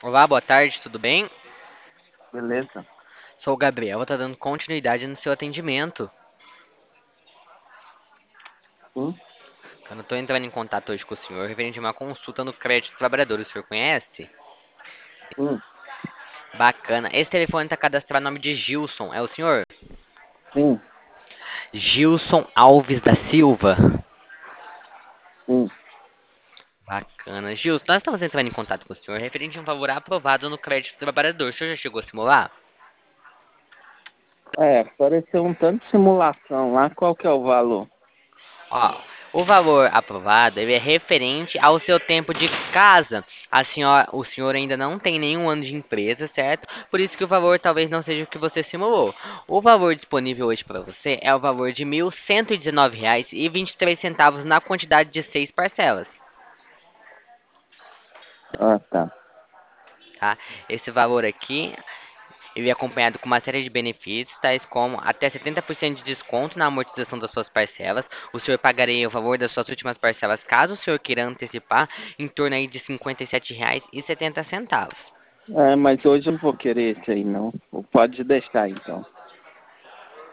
Olá, boa tarde, tudo bem? Beleza? Sou o Gabriel, tá dando continuidade no seu atendimento. Sim, Eu tô entrando em contato hoje com o senhor referente a uma consulta no crédito do trabalhador. O senhor conhece? sim, Bacana. Esse telefone tá cadastrado no nome de Gilson, é o senhor? sim, Gilson Alves da Silva. sim. Bacana. Gilson, nós estamos entrando em contato com o senhor referente a um valor aprovado no crédito do trabalhador. O senhor já chegou a simular? Apareceu um tanto de simulação lá. Qual que é o valor? Ó, o valor aprovado ele é referente ao seu tempo de casa. A senhora, o senhor ainda não tem nenhum ano de empresa, certo? Por isso que o valor talvez não seja o que você simulou. O valor disponível hoje para você é o valor de R$ 1.119,23 na quantidade de 6 parcelas, Ah, tá. tá? Esse valor aqui ele é acompanhado com uma série de benefícios, tais como até 70% de desconto na amortização das suas parcelas. O senhor pagaria o valor das suas últimas parcelas, caso o senhor queira antecipar, em torno aí de R$ 57,70. Mas hoje eu não vou querer esse aí, não. Pode deixar, então.